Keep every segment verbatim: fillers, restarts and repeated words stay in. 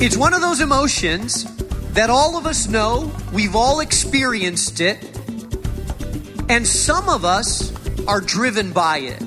It's one of those emotions that all of us know, we've all experienced it, and some of us are driven by it.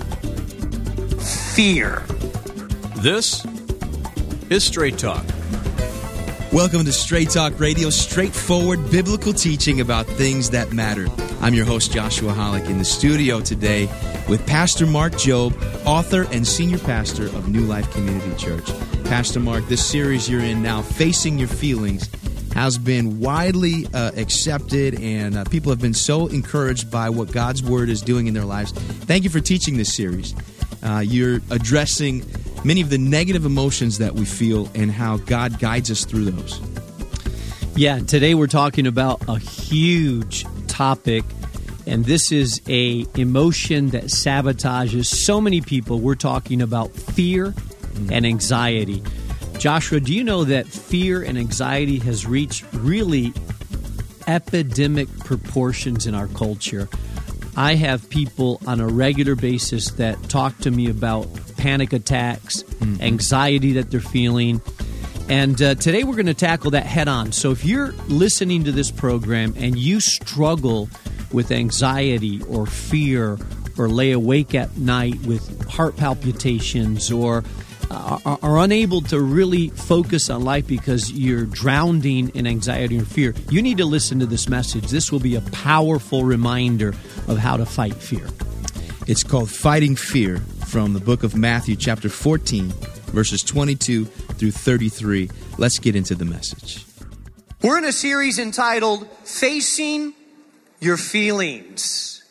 Fear. This is Straight Talk. Welcome to Straight Talk Radio, straightforward biblical teaching about things that matter. I'm your host, Joshua Hollick, in the studio today with Pastor Mark Jobe, author and senior pastor of New Life Community Church. Pastor Mark, this series you're in now, Facing Your Feelings, has been widely uh, accepted, and uh, people have been so encouraged by what God's Word is doing in their lives. Thank you for teaching this series. Uh, you're addressing many of the negative emotions that we feel and how God guides us through those. Yeah, today we're talking about a huge topic, and this is a emotion that sabotages so many people. We're talking about fear and anxiety. Joshua, do you know that fear and anxiety has reached really epidemic proportions in our culture? I have people on a regular basis that talk to me about panic attacks, mm-hmm. anxiety that they're feeling. And uh, today we're going to tackle that head on. So if you're listening to this program and you struggle with anxiety or fear or lay awake at night with heart palpitations or uh, are, are unable to really focus on life because you're drowning in anxiety or fear, you need to listen to this message. This will be a powerful reminder of how to fight fear. It's called Fighting Fear, from the book of Matthew, chapter fourteen, verses twenty-two through thirty-three. Let's get into the message. We're in a series entitled Facing Your Feelings.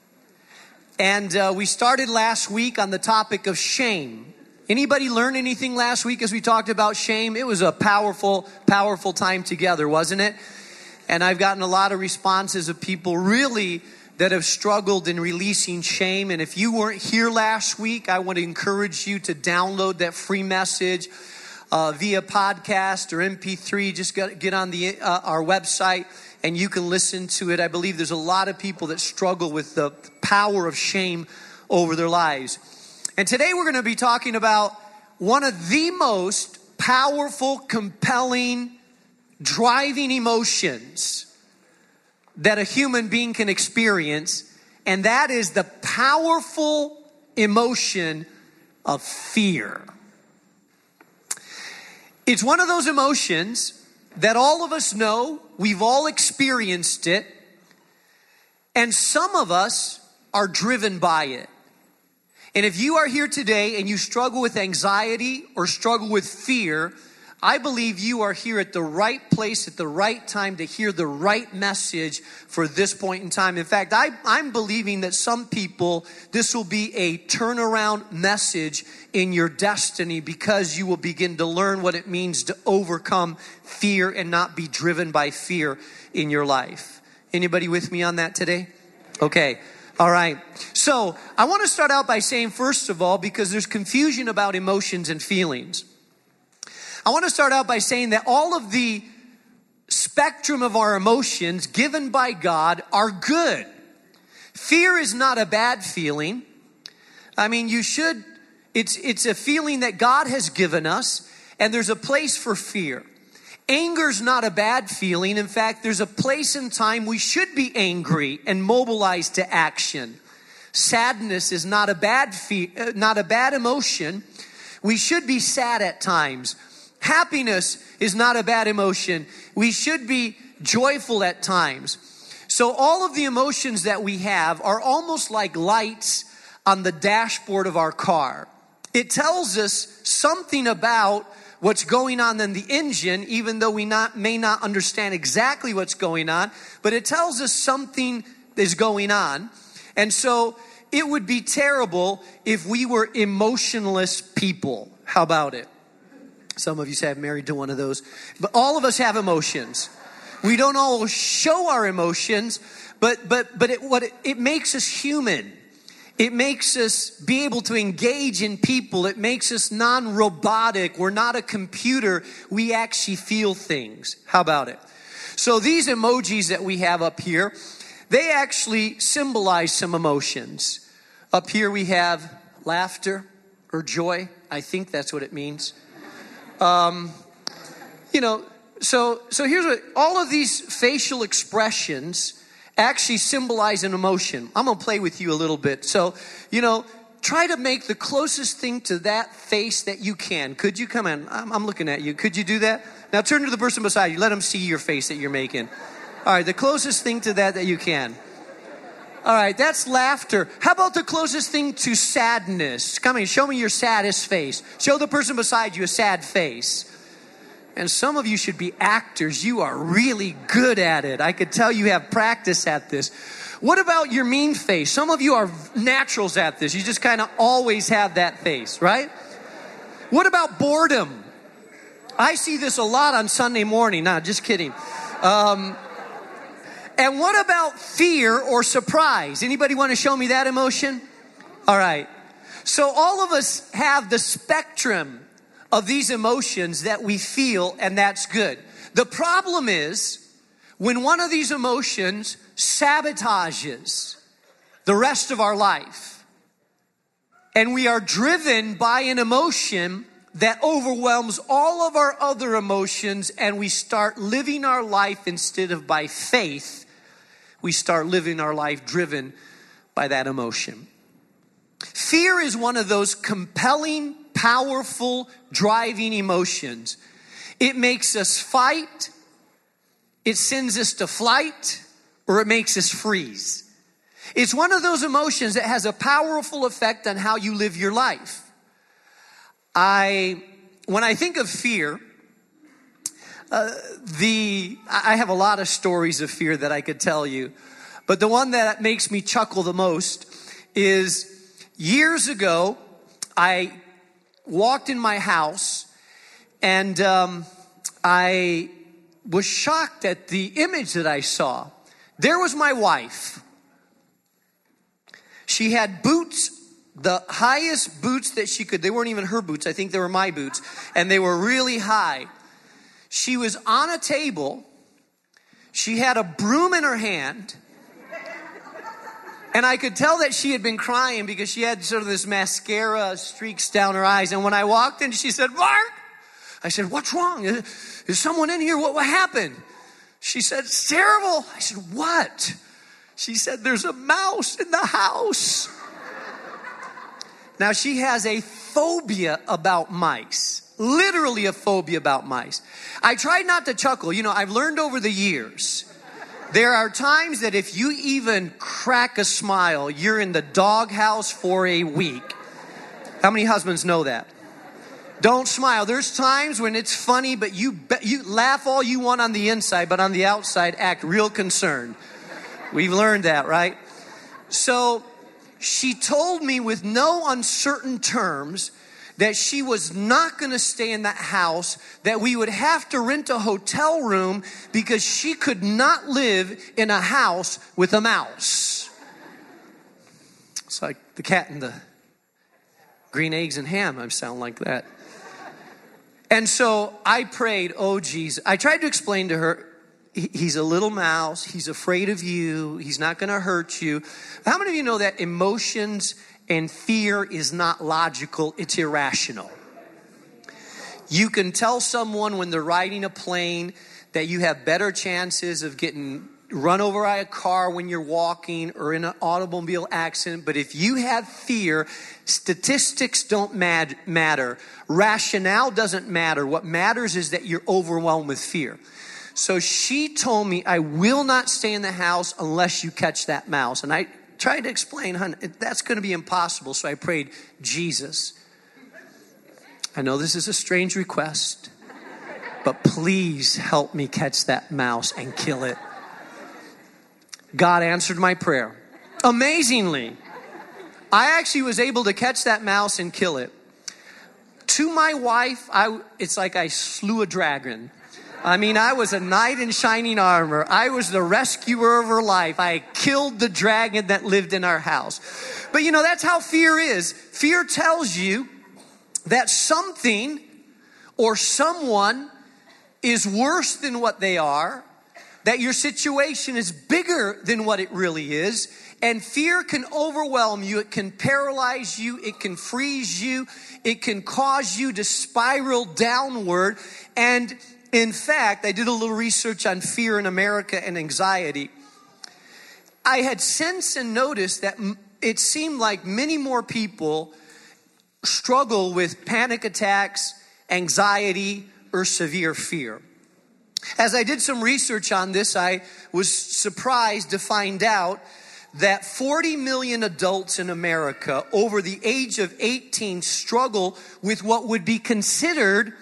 And uh, we started last week on the topic of shame. Anybody learn anything last week as we talked about shame? It was a powerful, powerful time together, wasn't it? And I've gotten a lot of responses of people really that have struggled in releasing shame. And if you weren't here last week, I want to encourage you to download that free message uh, via podcast or M P three. Just get, get on the uh, our website and you can listen to it. I believe there's a lot of people that struggle with the power of shame over their lives. And today we're going to be talking about one of the most powerful, compelling, driving emotions that a human being can experience, and that is the powerful emotion of fear. It's one of those emotions that all of us know, we've all experienced it, and some of us are driven by it. And if you are here today and you struggle with anxiety or struggle with fear, I believe you are here at the right place at the right time to hear the right message for this point in time. In fact, I, I'm believing that some people, this will be a turnaround message in your destiny because you will begin to learn what it means to overcome fear and not be driven by fear in your life. Anybody with me on that today? Okay. All right. So I want to start out by saying, first of all, because there's confusion about emotions and feelings, I want to start out by saying that all of the spectrum of our emotions given by God are good. Fear is not a bad feeling. I mean, you should, it's, it's a feeling that God has given us, and there's a place for fear. Anger's not a bad feeling. In fact, there's a place and time we should be angry and mobilized to action. Sadness is not a bad fe- uh, not a bad emotion. We should be sad at times. Happiness is not a bad emotion. We should be joyful at times. So all of the emotions that we have are almost like lights on the dashboard of our car. It tells us something about what's going on in the engine, even though we not, may not understand exactly what's going on, but it tells us something is going on. And so it would be terrible if we were emotionless people. How about it? Some of you say I'm married to one of those. But all of us have emotions. We don't all show our emotions, but but but it, what it, it makes us human. It makes us be able to engage in people. It makes us non-robotic. We're not a computer. We actually feel things. How about it? So these emojis that we have up here, they actually symbolize some emotions. Up here we have laughter or joy. I think that's what it means. Um, you know, so so here's what, all of these facial expressions actually symbolize an emotion. I'm going to play with you a little bit. So, you know, try to make the closest thing to that face that you can. Could you come in? I'm, I'm looking at you. Could you do that? Now turn to the person beside you. Let them see your face that you're making. All right, the closest thing to that that you can. All right, that's laughter. How about the closest thing to sadness? Come in, show me your saddest face. Show the person beside you a sad face. And some of you should be actors. You are really good at it. I could tell you have practice at this. What about your mean face? Some of you are naturals at this. You just kind of always have that face, right? What about boredom? I see this a lot on Sunday morning. Nah, just kidding. Um, and what about fear or surprise? Anybody want to show me that emotion? All right. So all of us have the spectrum of these emotions that we feel, and that's good. The problem is when one of these emotions sabotages the rest of our life, and we are driven by an emotion that overwhelms all of our other emotions, and we start living our life instead of by faith, we start living our life driven by that emotion. Fear is one of those compelling, powerful, driving emotions. It makes us fight, it sends us to flight, or it makes us freeze. It's one of those emotions that has a powerful effect on how you live your life. I, when I think of fear, uh, the I have a lot of stories of fear that I could tell you, but the one that makes me chuckle the most is years ago, I walked in my house and um, I was shocked at the image that I saw. There was my wife. She had boots, the highest boots that she could. They weren't even her boots. I think they were my boots. And they were really high. She was on a table. She had a broom in her hand. And I could tell that she had been crying because she had sort of this mascara streaks down her eyes. And when I walked in, she said, "Mark!" I said, "What's wrong? Is, is someone in here? What, what happened?" She said, "It's terrible." I said, "What?" She said, "There's a mouse in the house." Now, she has a phobia about mice. Literally a phobia about mice. I tried not to chuckle. You know, I've learned over the years, there are times that if you even crack a smile, you're in the doghouse for a week. How many husbands know that? Don't smile. There's times when it's funny, but you be, you laugh all you want on the inside, but on the outside, act real concerned. We've learned that, right? So she told me with no uncertain terms that she was not going to stay in that house, that we would have to rent a hotel room because she could not live in a house with a mouse. It's like the cat and the green eggs and ham. I sound like that. And so I prayed, "Oh, Jesus." I tried to explain to her, he's a little mouse. He's afraid of you. He's not going to hurt you. How many of you know that emotions and fear is not logical, it's irrational? You can tell someone when they're riding a plane that you have better chances of getting run over by a car when you're walking or in an automobile accident. But if you have fear, statistics don't mad- matter. Rationale doesn't matter. What matters is that you're overwhelmed with fear. So she told me, "I will not stay in the house unless you catch that mouse." And I tried to explain, "Hun, that's going to be impossible." So I prayed, "Jesus, I know this is a strange request, but please help me catch that mouse and kill it." God answered my prayer. Amazingly, I actually was able to catch that mouse and kill it. To my wife, I, it's like I slew a dragon. I mean, I was a knight in shining armor. I was the rescuer of her life. I killed the dragon that lived in our house. But you know, that's how fear is. Fear tells you that something or someone is worse than what they are, that your situation is bigger than what it really is. And fear can overwhelm you. It can paralyze you. It can freeze you. It can cause you to spiral downward. And In fact, I did a little research on fear in America and anxiety. I had sensed and noticed that it seemed like many more people struggle with panic attacks, anxiety, or severe fear. As I did some research on this, I was surprised to find out that forty million adults in America over the age of eighteen struggle with what would be considered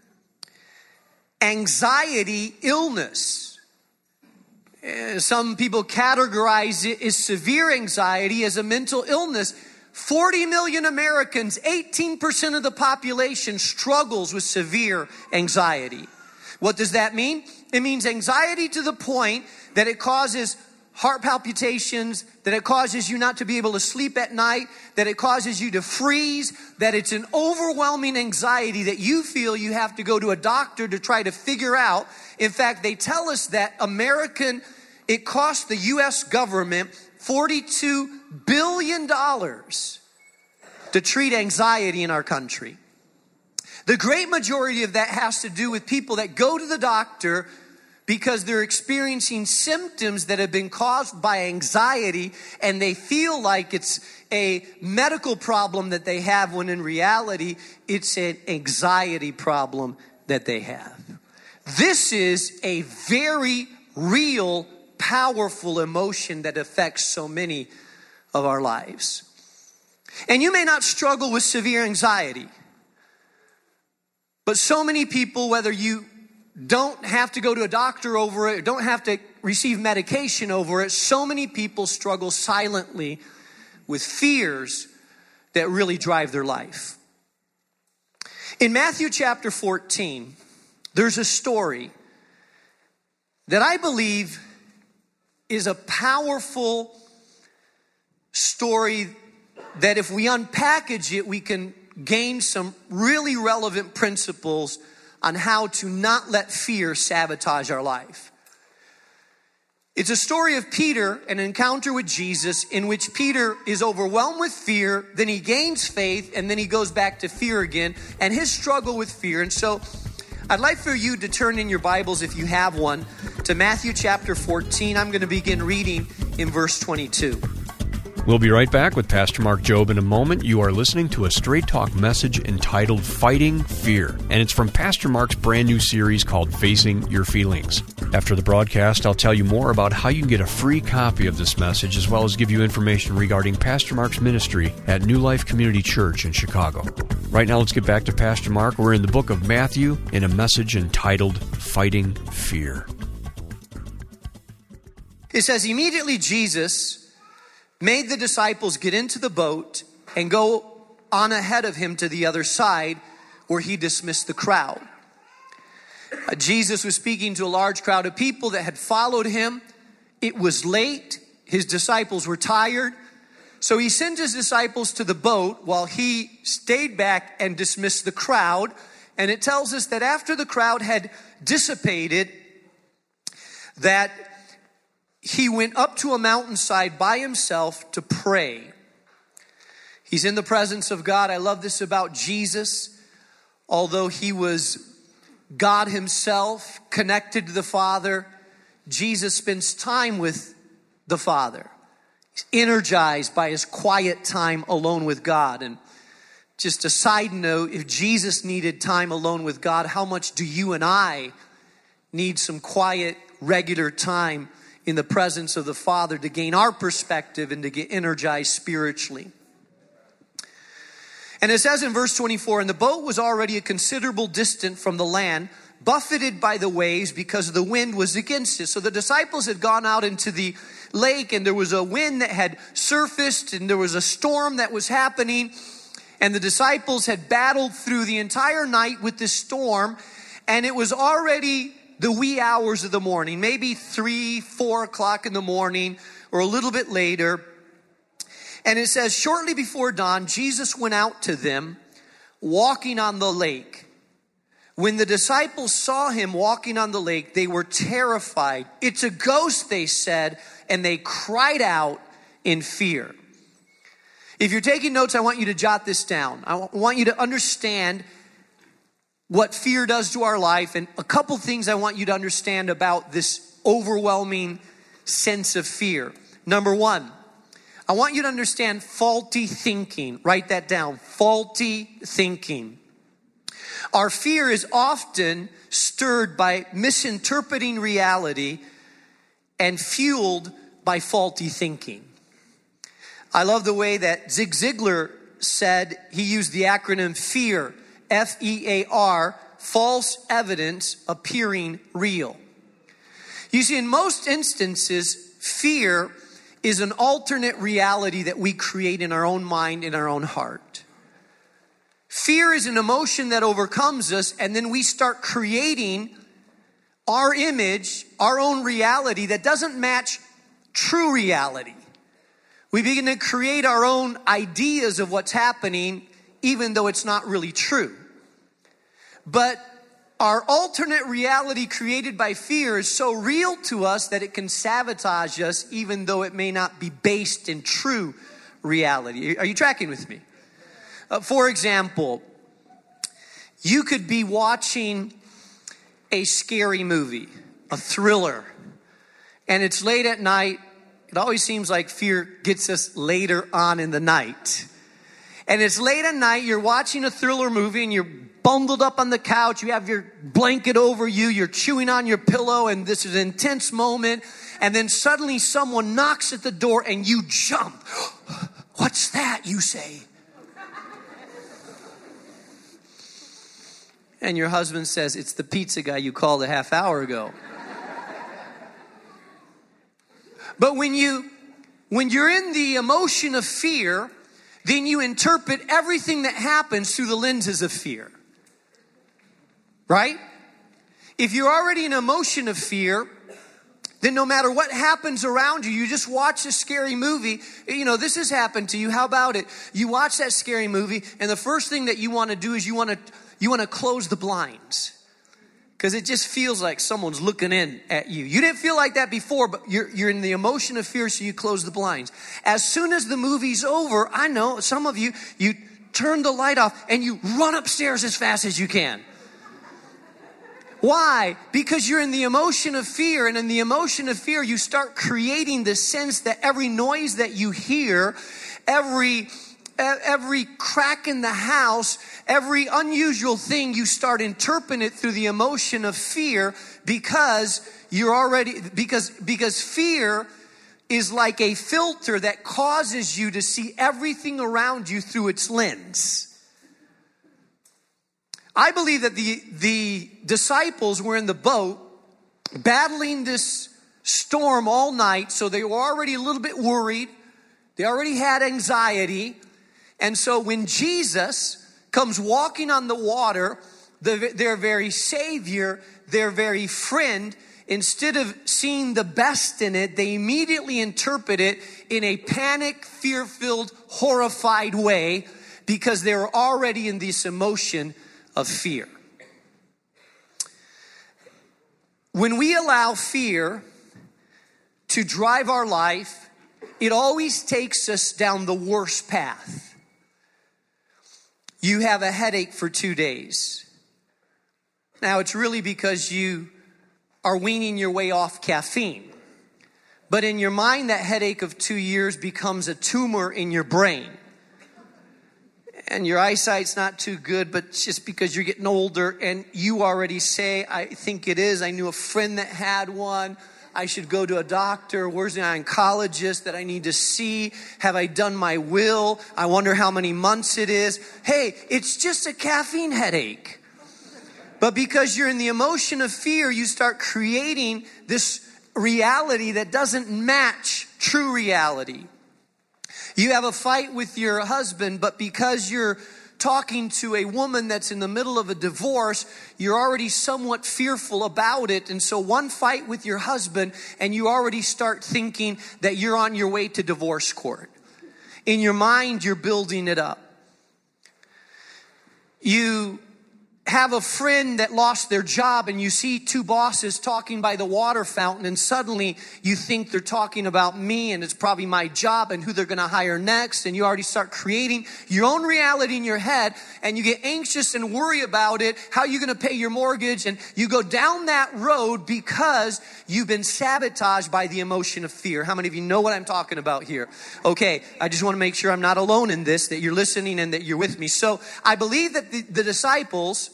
anxiety illness. Some people categorize it as severe anxiety as a mental illness. forty million Americans, eighteen percent of the population struggles with severe anxiety. What does that mean? It means anxiety to the point that it causes heart palpitations, that it causes you not to be able to sleep at night, that it causes you to freeze, that it's an overwhelming anxiety that you feel you have to go to a doctor to try to figure out. In fact, they tell us that American, it costs the U S government forty-two billion dollars to treat anxiety in our country. The great majority of that has to do with people that go to the doctor because they're experiencing symptoms that have been caused by anxiety, and they feel like it's a medical problem that they have, when in reality, it's an anxiety problem that they have. This is a very real, powerful emotion that affects so many of our lives. And you may not struggle with severe anxiety, but so many people, whether you don't have to go to a doctor over it, or don't have to receive medication over it, so many people struggle silently with fears that really drive their life. In Matthew chapter fourteen, there's a story that I believe is a powerful story that if we unpackage it, we can gain some really relevant principles on how to not let fear sabotage our life. It's a story of Peter, an encounter with Jesus, in which Peter is overwhelmed with fear, then he gains faith, and then he goes back to fear again, and his struggle with fear. And so I'd like for you to turn in your Bibles, if you have one, to Matthew chapter fourteen. I'm going to begin reading in verse twenty-two. We'll be right back with Pastor Mark Jobe in a moment. You are listening to a Straight Talk message entitled Fighting Fear, and it's from Pastor Mark's brand new series called Facing Your Feelings. After the broadcast, I'll tell you more about how you can get a free copy of this message, as well as give you information regarding Pastor Mark's ministry at New Life Community Church in Chicago. Right now, let's get back to Pastor Mark. We're in the book of Matthew in a message entitled Fighting Fear. It says, immediately Jesus made the disciples get into the boat and go on ahead of him to the other side, where he dismissed the crowd. Uh, Jesus was speaking to a large crowd of people that had followed him. It was late. His disciples were tired. So he sent his disciples to the boat while he stayed back and dismissed the crowd. And it tells us that after the crowd had dissipated, that he went up to a mountainside by himself to pray. He's in the presence of God. I love this about Jesus. Although he was God himself, connected to the Father, Jesus spends time with the Father. He's energized by his quiet time alone with God. And just a side note, if Jesus needed time alone with God, how much do you and I need some quiet, regular time in the presence of the Father to gain our perspective and to get energized spiritually? And it says in verse twenty-four, and the boat was already a considerable distance from the land, buffeted by the waves because the wind was against it. So the disciples had gone out into the lake, and there was a wind that had surfaced, and there was a storm that was happening. And the disciples had battled through the entire night with this storm, and it was already the wee hours of the morning, maybe three, four o'clock in the morning, or a little bit later. And it says, shortly before dawn, Jesus went out to them, walking on the lake. When the disciples saw him walking on the lake, they were terrified. It's a ghost, they said, and they cried out in fear. If you're taking notes, I want you to jot this down. I want you to understand what fear does to our life, and a couple things I want you to understand about this overwhelming sense of fear. Number one, I want you to understand faulty thinking. Write that down. Faulty thinking. Our fear is often stirred by misinterpreting reality and fueled by faulty thinking. I love the way that Zig Ziglar said, he used the acronym FEAR, F E A R, false evidence appearing real. You see, in most instances, fear is an alternate reality that we create in our own mind, in our own heart. Fear is an emotion that overcomes us, and then we start creating our image, our own reality that doesn't match true reality. We begin to create our own ideas of what's happening, even though it's not really true. But our alternate reality created by fear is so real to us that it can sabotage us, even though it may not be based in true reality. Are you tracking with me? Uh, for example, you could be watching a scary movie, a thriller, and it's late at night. It always seems like fear gets us later on in the night. And it's late at night, you're watching a thriller movie and you're bundled up on the couch, you have your blanket over you, you're chewing on your pillow, and this is an intense moment, and then suddenly someone knocks at the door and you jump. What's that, you say? And your husband says, it's the pizza guy you called a half hour ago. But when you, when you're in the emotion of fear, then you interpret everything that happens through the lenses of fear. Right? If you're already in an emotion of fear, then no matter what happens around you, you just watch a scary movie. You know, this has happened to you. How about it? You watch that scary movie, and the first thing that you want to do is you want to you want to close the blinds. Because it just feels like someone's looking in at you. You didn't feel like that before, but you're, you're in the emotion of fear, so you close the blinds. As soon as the movie's over, I know some of you, you turn the light off and you run upstairs as fast as you can. Why? Because you're in the emotion of fear, and in the emotion of fear, you start creating the sense that every noise that you hear, every Every crack in the house, every unusual thing, you start interpreting it through the emotion of fear, because you're already, because, because fear is like a filter that causes you to see everything around you through its lens. I believe that the, the disciples were in the boat battling this storm all night, so they were already a little bit worried. They already had anxiety. And so when Jesus comes walking on the water, the, their very Savior, their very friend, instead of seeing the best in it, they immediately interpret it in a panic, fear-filled, horrified way, because they were already in this emotion of fear. When we allow fear to drive our life, it always takes us down the worst path. You have a headache for two days. Now, it's really because you are weaning your way off caffeine. But in your mind, that headache of two years becomes a tumor in your brain. And your eyesight's not too good, but it's just because you're getting older, and you already say, I think it is. I knew a friend that had one. I should go to a doctor. Where's the oncologist that I need to see? Have I done my will? I wonder how many months it is. Hey, it's just a caffeine headache. But because you're in the emotion of fear, you start creating this reality that doesn't match true reality. You have a fight with your husband, but because you're talking to a woman that's in the middle of a divorce, you're already somewhat fearful about it. And so one fight with your husband, and you already start thinking that you're on your way to divorce court. In your mind, you're building it up. You have a friend that lost their job and you see two bosses talking by the water fountain and suddenly you think they're talking about me and it's probably my job and who they're going to hire next, and you already start creating your own reality in your head and you get anxious and worry about it, how you're going to pay your mortgage, and you go down that road because you've been sabotaged by the emotion of fear. How many of you know what I'm talking about here? Okay, I just want to make sure I'm not alone in this, that you're listening and that you're with me. So I believe that the, the disciples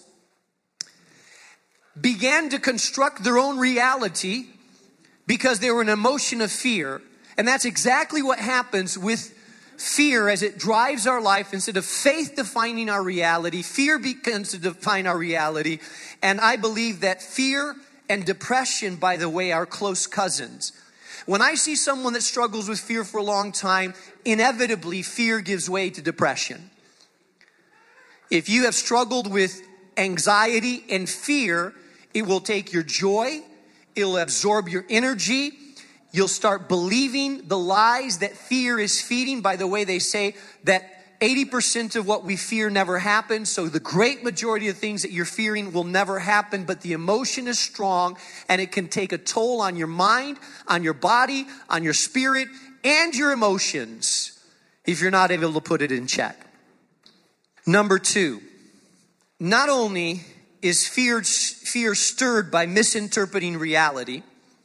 began to construct their own reality because they were in an emotion of fear. And that's exactly what happens with fear as it drives our life. Instead of faith defining our reality, fear begins to define our reality. And I believe that fear and depression, by the way, are close cousins. When I see someone that struggles with fear for a long time, inevitably fear gives way to depression. If you have struggled with anxiety and fear, it will take your joy, it'll absorb your energy. You'll start believing the lies that fear is feeding. By the way, they say that eighty percent of what we fear never happens. So the great majority of things that you're fearing will never happen, but the emotion is strong and it can take a toll on your mind, on your body, on your spirit, and your emotions if you're not able to put it in check. Number two, not only is fear, fear stirred by misinterpreting reality,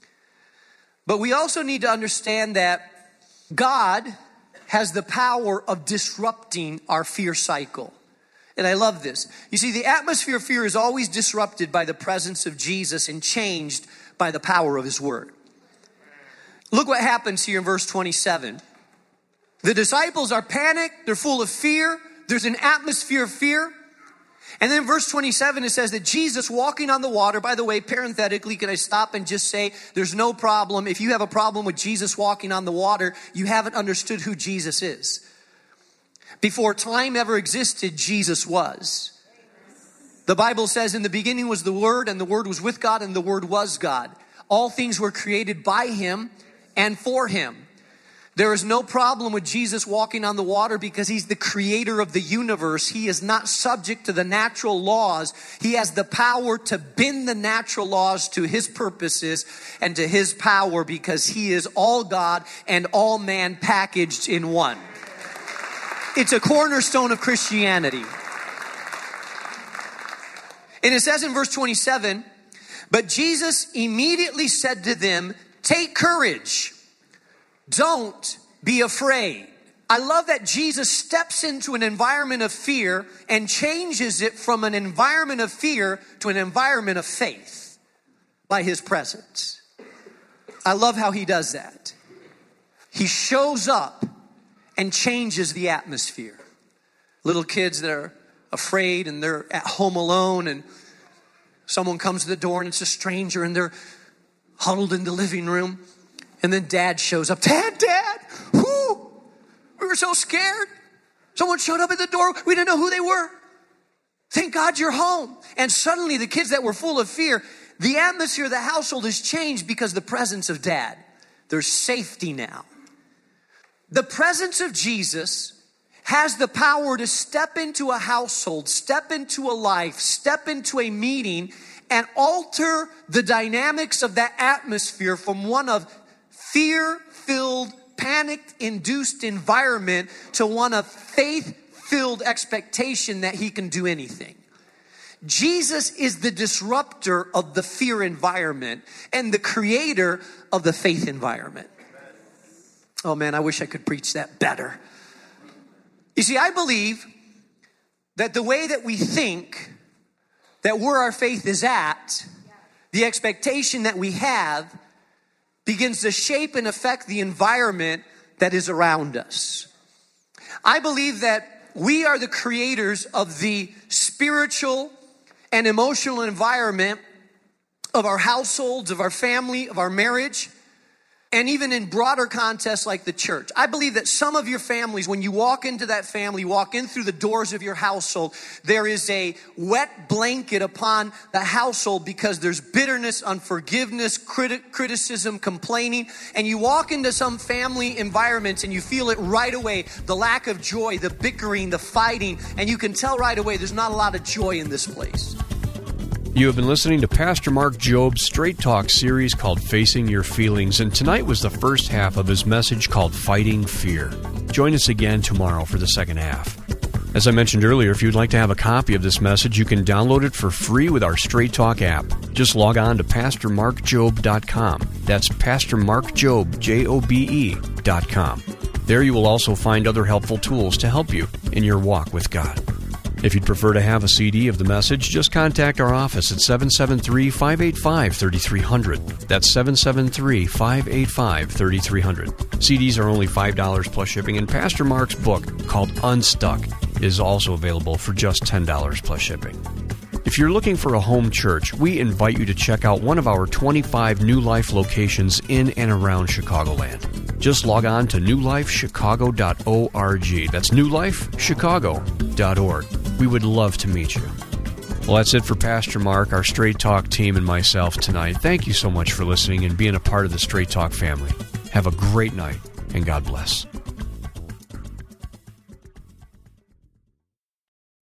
but we also need to understand that God has the power of disrupting our fear cycle. And I love this. You see, the atmosphere of fear is always disrupted by the presence of Jesus and changed by the power of His Word. Look what happens here in verse twenty-seven. The disciples are panicked. They're full of fear. There's an atmosphere of fear. And then in verse twenty-seven, it says that Jesus walking on the water. By the way, parenthetically, can I stop and just say there's no problem. If you have a problem with Jesus walking on the water, you haven't understood who Jesus is. Before time ever existed, Jesus was. The Bible says in the beginning was the Word, and the Word was with God, and the Word was God. All things were created by Him and for Him. There is no problem with Jesus walking on the water because He's the creator of the universe. He is not subject to the natural laws. He has the power to bend the natural laws to His purposes and to His power because He is all God and all man packaged in one. It's a cornerstone of Christianity. And it says in verse twenty-seven, but Jesus immediately said to them, take courage. Don't be afraid. I love that Jesus steps into an environment of fear and changes it from an environment of fear to an environment of faith by His presence. I love how He does that. He shows up and changes the atmosphere. Little kids that are afraid and they're at home alone and someone comes to the door and it's a stranger and they're huddled in the living room. And then dad shows up. Dad, dad, whoo, we were so scared. Someone showed up at the door. We didn't know who they were. Thank God you're home. And suddenly the kids that were full of fear, the atmosphere of the household has changed because of the presence of dad. There's safety now. The presence of Jesus has the power to step into a household, step into a life, step into a meeting, and alter the dynamics of that atmosphere from one of fear-filled, panic-induced environment to one of faith-filled expectation that He can do anything. Jesus is the disruptor of the fear environment and the creator of the faith environment. Oh man, I wish I could preach that better. You see, I believe that the way that we think that where our faith is at, the expectation that we have begins to shape and affect the environment that is around us. I believe that we are the creators of the spiritual and emotional environment of our households, of our family, of our marriage. and even in broader contexts like the church. I believe that some of your families, when you walk into that family, walk in through the doors of your household, there is a wet blanket upon the household because there's bitterness, unforgiveness, criti- criticism, complaining. And you walk into some family environments and you feel it right away, the lack of joy, the bickering, the fighting, and you can tell right away there's not a lot of joy in this place. You have been listening to Pastor Mark Job's Straight Talk series called Facing Your Feelings, and tonight was the first half of his message called Fighting Fear. Join us again tomorrow for the second half. As I mentioned earlier, if you'd like to have a copy of this message, you can download it for free with our Straight Talk app. Just log on to pastor mark job dot com. That's pastor mark job, J O B E, dot com. There you will also find other helpful tools to help you in your walk with God. If you'd prefer to have a C D of the message, just contact our office at seven seven three, five eight five, three three zero zero. That's seven seven three, five eight five, three three zero zero. C Ds are only five dollars plus shipping, and Pastor Mark's book called Unstuck is also available for just ten dollars plus shipping. If you're looking for a home church, we invite you to check out one of our twenty-five New Life locations in and around Chicagoland. Just log on to new life chicago dot org. That's new life chicago dot org. We would love to meet you. Well, that's it for Pastor Mark, our Straight Talk team, and myself tonight. Thank you so much for listening and being a part of the Straight Talk family. Have a great night, and God bless.